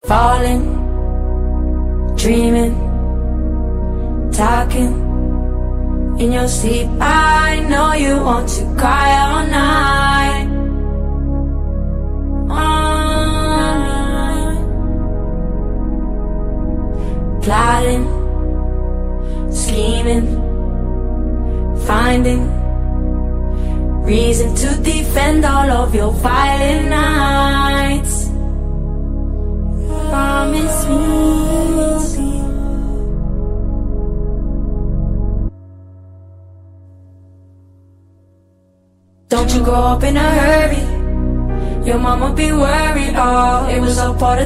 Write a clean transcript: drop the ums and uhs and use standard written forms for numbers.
Falling, dreaming, talking in your sleep. I know you want to cry all night, all night. Plotting, scheming, finding reason to defend all of your violent nights. Promise me. Don't you grow up in a hurry. Your mama be worried. Oh, it was all part of